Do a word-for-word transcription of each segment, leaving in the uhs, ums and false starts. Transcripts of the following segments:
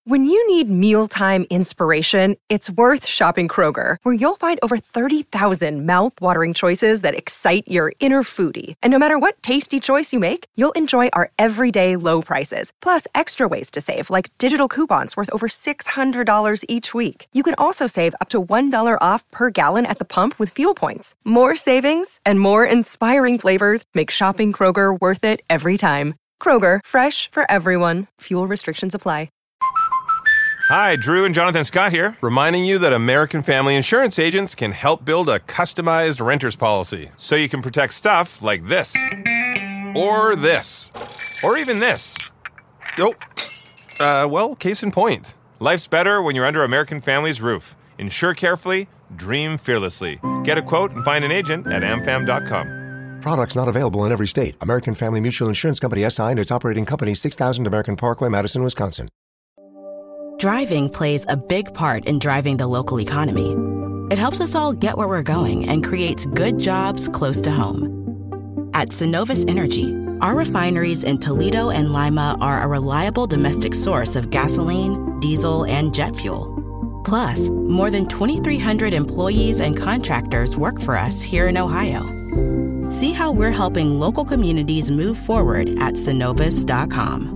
When you need mealtime inspiration, it's worth shopping Kroger, where you'll find over thirty thousand mouth-watering choices that excite your inner foodie. And no matter what tasty choice you make, you'll enjoy our everyday low prices, plus extra ways to save, like digital coupons worth over six hundred dollars each week. You can also save up to one dollar off per gallon at the pump with fuel points. More savings and more inspiring flavors make shopping Kroger worth it every time. Kroger, fresh for everyone. Fuel restrictions apply. Hi, Drew and Jonathan Scott here, reminding you that American Family Insurance agents can help build a customized renter's policy so you can protect stuff like this, or this, or even this. Oh, uh, well, case in point. Life's better when you're under American Family's roof. Insure carefully, dream fearlessly. Get a quote and find an agent at a m fam dot com. Products not available in every state. American Family Mutual Insurance Company S I and its operating company, six thousand American Parkway, Madison, Wisconsin. Driving plays a big part in driving the local economy. It helps us all get where we're going and creates good jobs close to home. At Synovus Energy, our refineries in Toledo and Lima are a reliable domestic source of gasoline, diesel, and jet fuel. Plus, more than twenty-three hundred employees and contractors work for us here in Ohio. See how we're helping local communities move forward at Synovus dot com.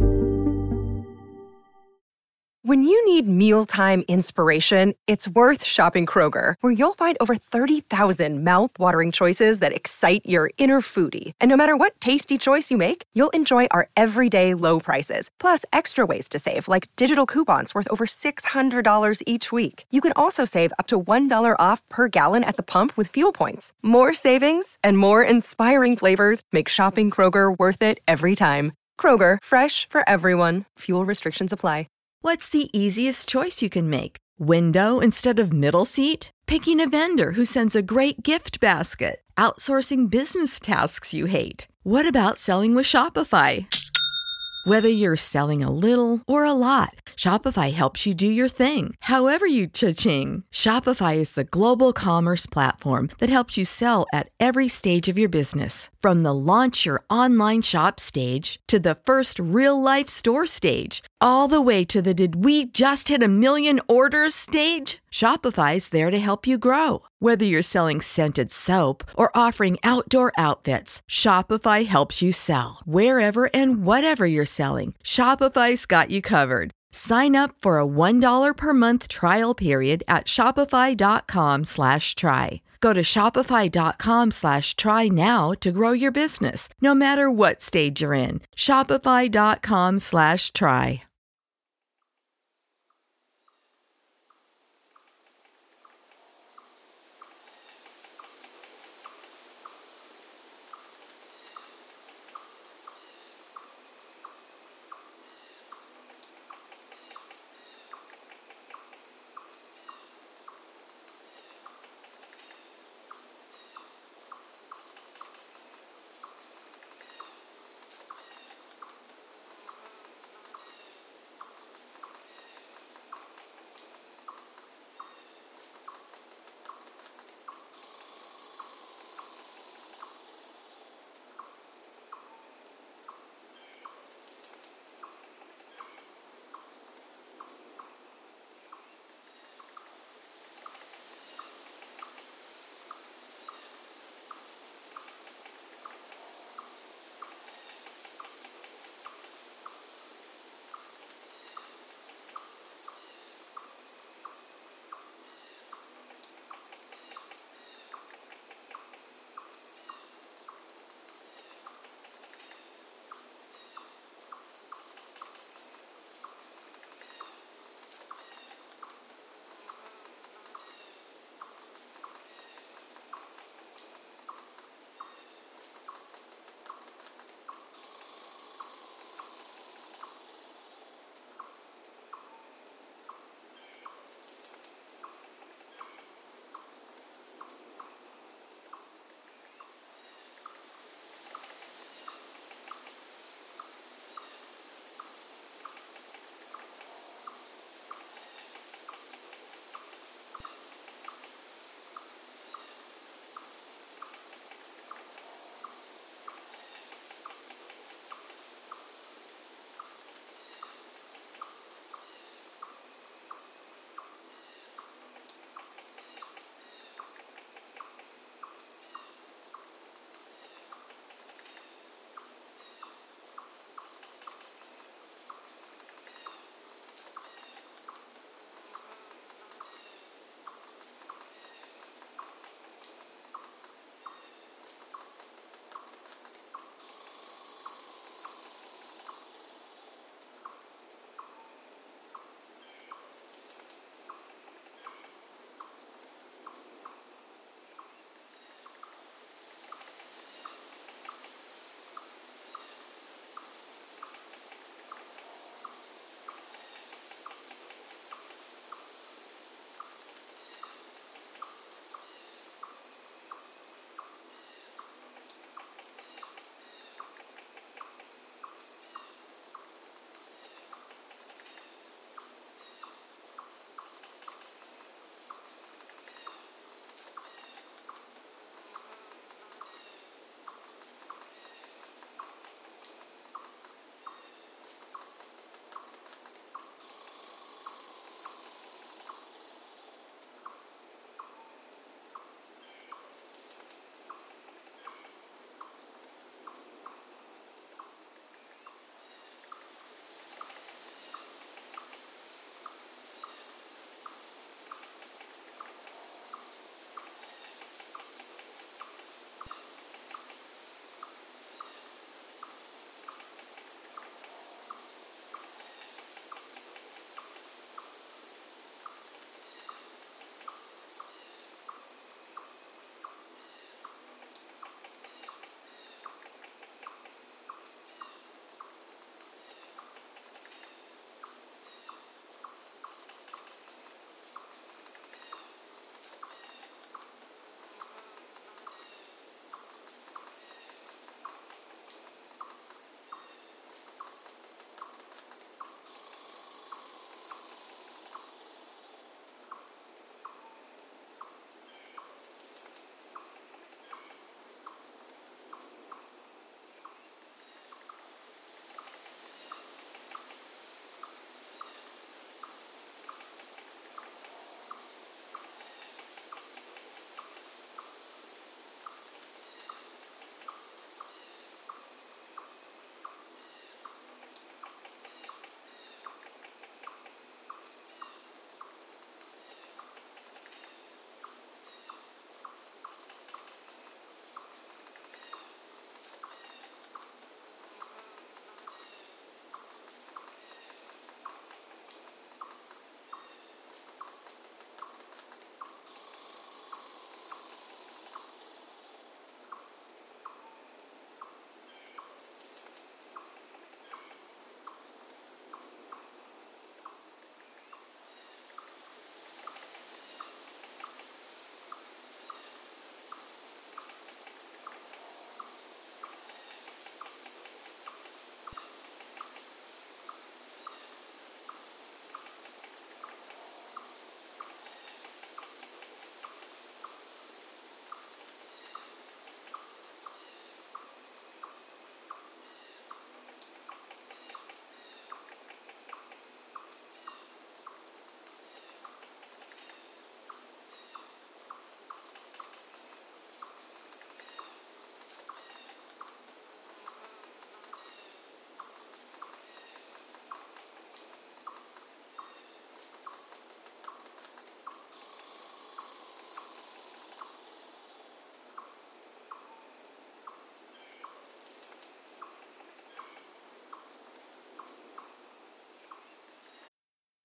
When you need mealtime inspiration, it's worth shopping Kroger, where you'll find over thirty thousand mouth-watering choices that excite your inner foodie. And no matter what tasty choice you make, you'll enjoy our everyday low prices, plus extra ways to save, like digital coupons worth over six hundred dollars each week. You can also save up to one dollar off per gallon at the pump with fuel points. More savings and more inspiring flavors make shopping Kroger worth it every time. Kroger, fresh for everyone. Fuel restrictions apply. What's the easiest choice you can make? Window instead of middle seat? Picking a vendor who sends a great gift basket? Outsourcing business tasks you hate? What about selling with Shopify? Whether you're selling a little or a lot, Shopify helps you do your thing, however you cha-ching. Shopify is the global commerce platform that helps you sell at every stage of your business. From the launch your online shop stage to the first real-life store stage, all the way to the did we just hit a million orders stage. Shopify's there to help you grow. Whether you're selling scented soap or offering outdoor outfits, Shopify helps you sell. Wherever and whatever you're selling, Shopify's got you covered. Sign up for a one dollar per month trial period at shopify.com slash try. Go to shopify.com slash try now to grow your business, no matter what stage you're in. Shopify.com slash try.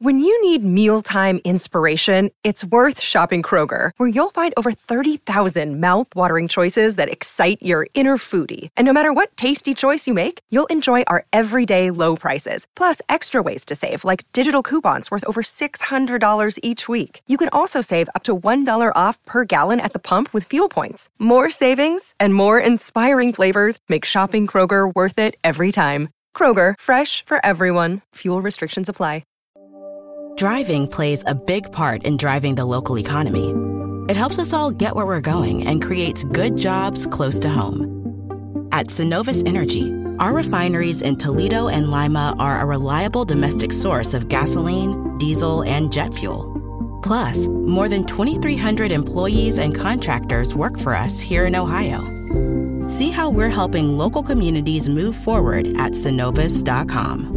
When you need mealtime inspiration, it's worth shopping Kroger, where you'll find over thirty thousand mouth-watering choices that excite your inner foodie. And no matter what tasty choice you make, you'll enjoy our everyday low prices, plus extra ways to save, like digital coupons worth over six hundred dollars each week. You can also save up to one dollar off per gallon at the pump with fuel points. More savings and more inspiring flavors make shopping Kroger worth it every time. Kroger, fresh for everyone. Fuel restrictions apply. Driving plays a big part in driving the local economy. It helps us all get where we're going and creates good jobs close to home. At Synovus Energy, our refineries in Toledo and Lima are a reliable domestic source of gasoline, diesel, and jet fuel. Plus, more than twenty-three hundred employees and contractors work for us here in Ohio. See how we're helping local communities move forward at synovus dot com.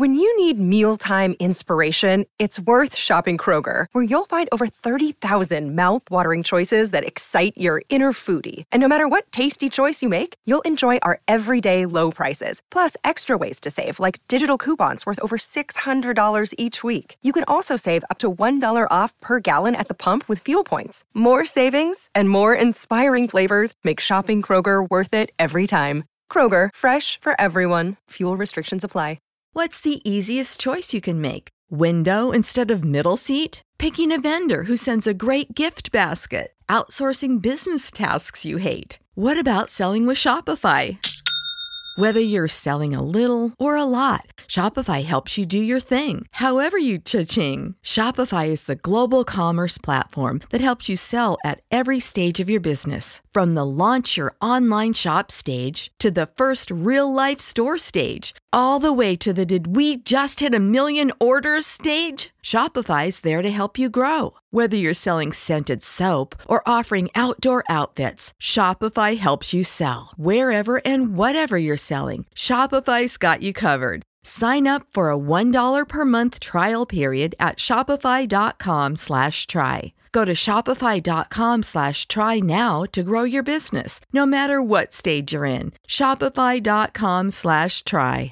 When you need mealtime inspiration, it's worth shopping Kroger, where you'll find over thirty thousand mouth-watering choices that excite your inner foodie. And no matter what tasty choice you make, you'll enjoy our everyday low prices, plus extra ways to save, like digital coupons worth over six hundred dollars each week. You can also save up to one dollar off per gallon at the pump with fuel points. More savings and more inspiring flavors make shopping Kroger worth it every time. Kroger, fresh for everyone. Fuel restrictions apply. What's the easiest choice you can make? Window instead of middle seat? Picking a vendor who sends a great gift basket? Outsourcing business tasks you hate? What about selling with Shopify? Whether you're selling a little or a lot, Shopify helps you do your thing, however you cha-ching. Shopify is the global commerce platform that helps you sell at every stage of your business. From the launch your online shop stage to the first real-life store stage, all the way to the did we just hit a million orders stage. Shopify's there to help you grow. Whether you're selling scented soap or offering outdoor outfits, Shopify helps you sell. Wherever and whatever you're selling, Shopify's got you covered. Sign up for a one dollar per month trial period at shopify.com slash try. Go to shopify.com slash try now to grow your business, no matter what stage you're in. Shopify.com slash try.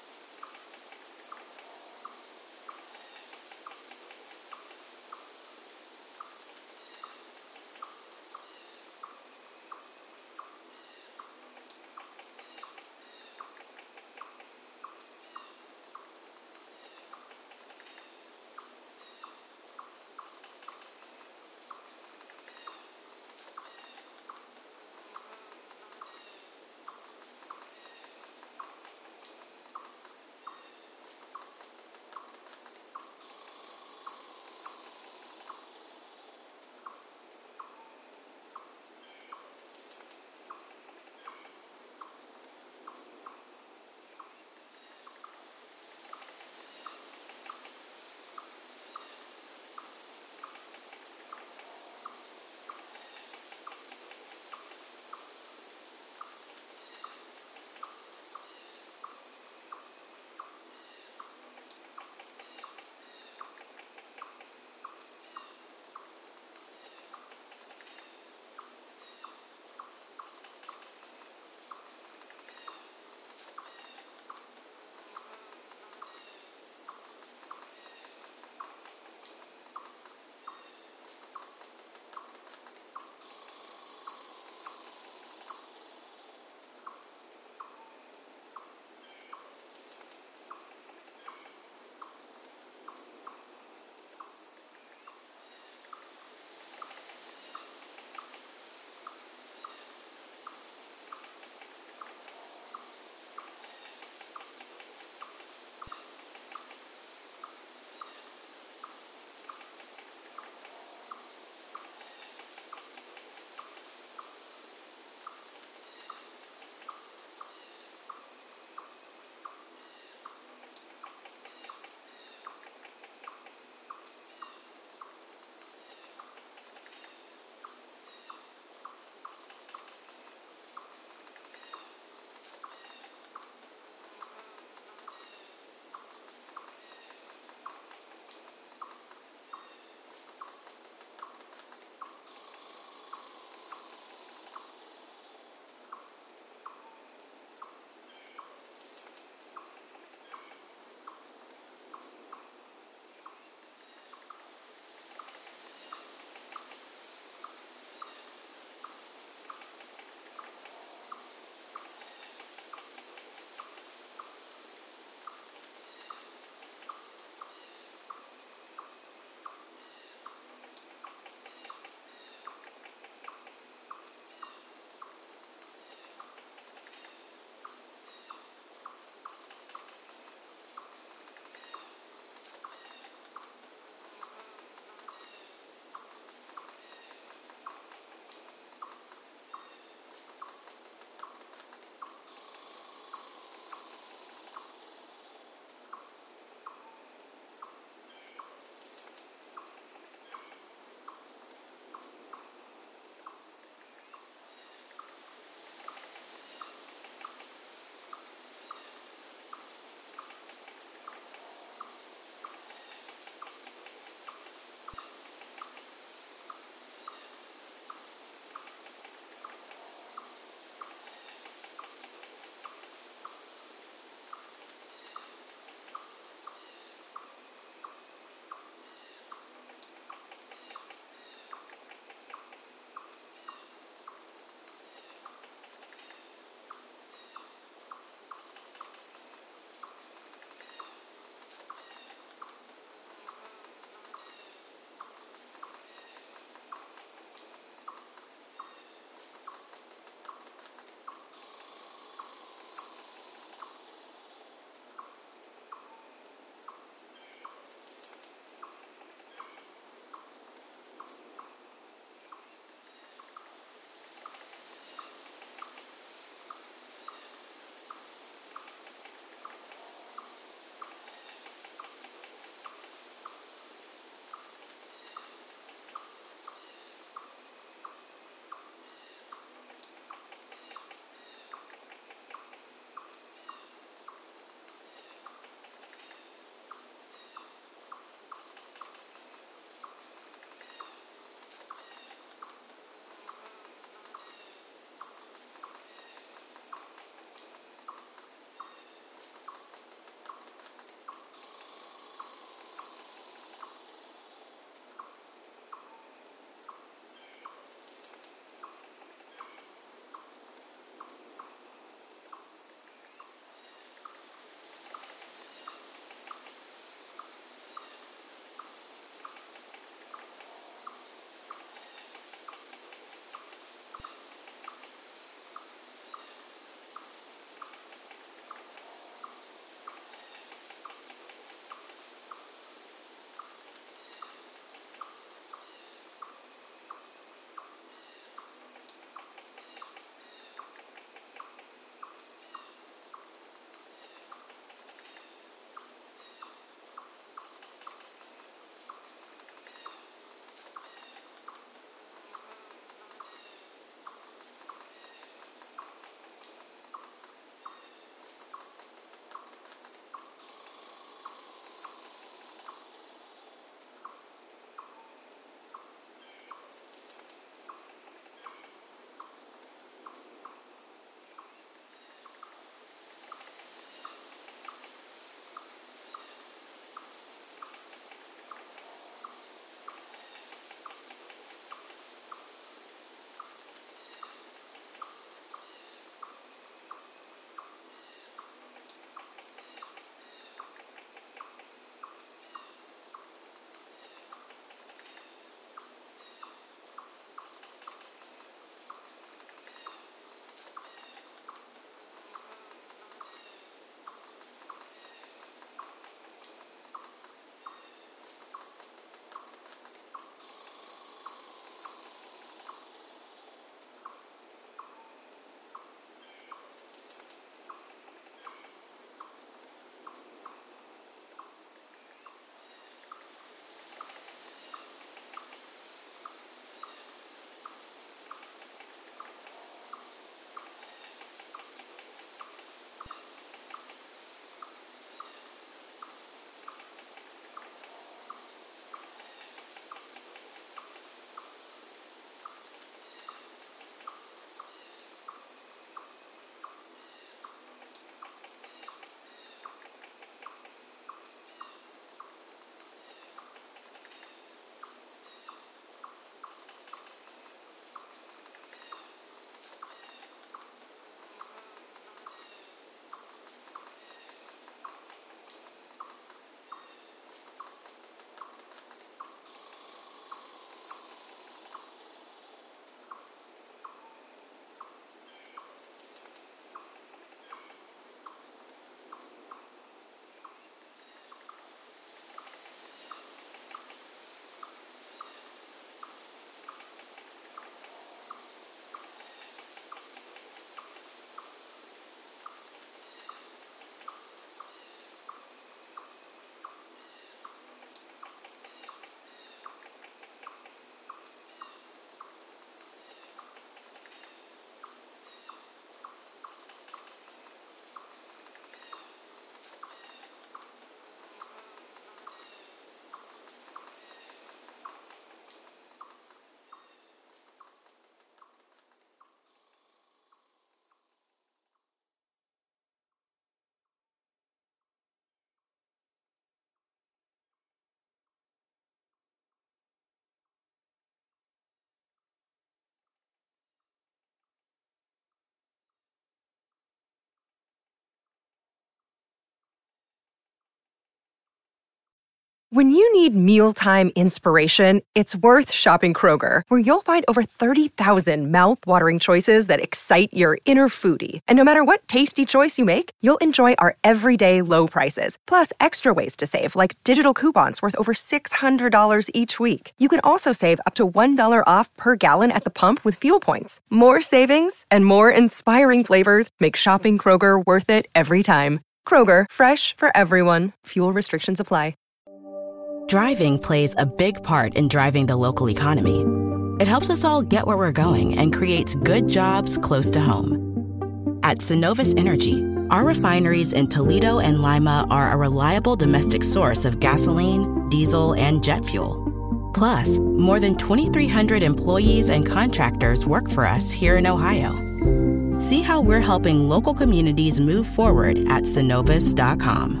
When you need mealtime inspiration, it's worth shopping Kroger, where you'll find over thirty thousand mouth-watering choices that excite your inner foodie. And no matter what tasty choice you make, you'll enjoy our everyday low prices, plus extra ways to save, like digital coupons worth over six hundred dollars each week. You can also save up to one dollar off per gallon at the pump with fuel points. More savings and more inspiring flavors make shopping Kroger worth it every time. Kroger, fresh for everyone. Fuel restrictions apply. Driving plays a big part in driving the local economy. It helps us all get where we're going and creates good jobs close to home. At Synovus Energy, our refineries in Toledo and Lima are a reliable domestic source of gasoline, diesel, and jet fuel. Plus, more than twenty-three hundred employees and contractors work for us here in Ohio. See how we're helping local communities move forward at Synovus dot com.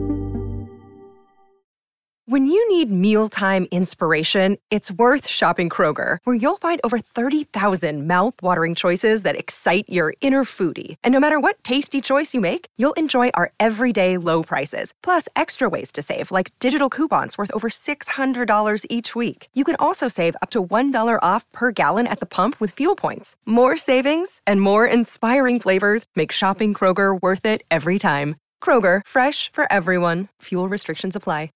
When you need mealtime inspiration, it's worth shopping Kroger, where you'll find over thirty thousand mouth-watering choices that excite your inner foodie. And no matter what tasty choice you make, you'll enjoy our everyday low prices, plus extra ways to save, like digital coupons worth over six hundred dollars each week. You can also save up to one dollar off per gallon at the pump with fuel points. More savings and more inspiring flavors make shopping Kroger worth it every time. Kroger, fresh for everyone. Fuel restrictions apply.